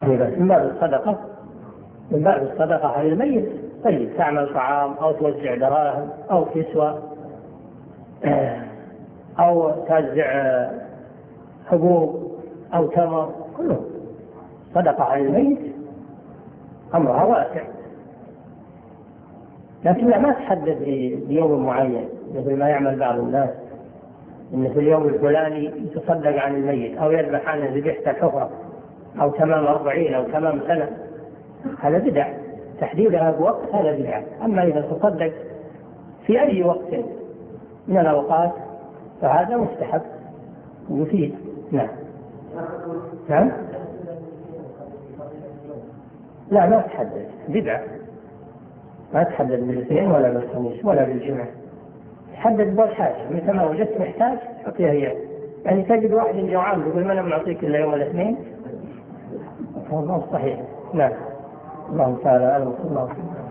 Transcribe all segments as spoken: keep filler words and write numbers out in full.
من باب الصدقة من باب الصدقة على الميت. طيب تعمل طعام أو توزع دراهم أو كسوة أو توزع حبوب أو تمر، كله صدقة على الميت، أمرها واسع. لكن لا ما تحدد بيوم معين مثل ما يعمل بعض الناس، إن في اليوم الفلاني يتصدق عن الميت أو يذبح عنه ذبيحة الحفرة أو تمام أربعين أو تمام سنة، هذا بدع. تحديدها بوقت هذا بدع. أما إذا تصدق في أي وقت من الأوقات فهذا مستحب ومفيد. نعم. نعم. لا ما تحدد، بدع، ما تحدد بالاثنين ولا بالخميس ولا بالجمعة، تحدد بالحاجة. متى ما وجدت محتاج أعطيها إياه. يعني تجد واحد جوعان يقول ما أنا بنعطيك إلا يوم الاثنين، هذا صحيح. نعم. الله تعالى أعلم. الله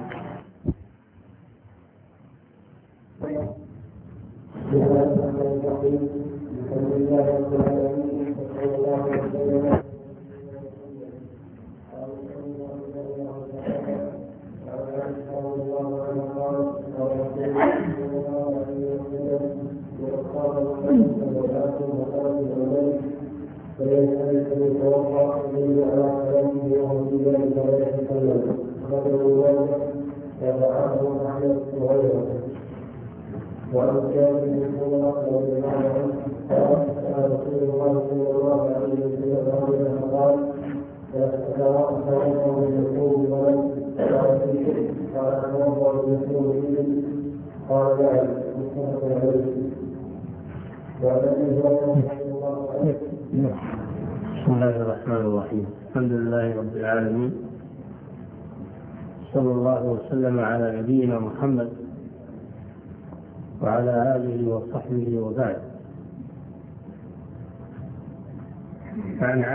وأن كان يكون أقوى بمعنى قال رسول الله صلى الله عليه وسلم قال أتوقع من يكون ولد قال في شيء قال أتوقع من يكون به قال نعم متفق عليه. بسم الله الرحمن الرحيم. الحمد لله رب العالمين، صلى الله وسلم على نبينا محمد وعلى آله وصحبه وبعد.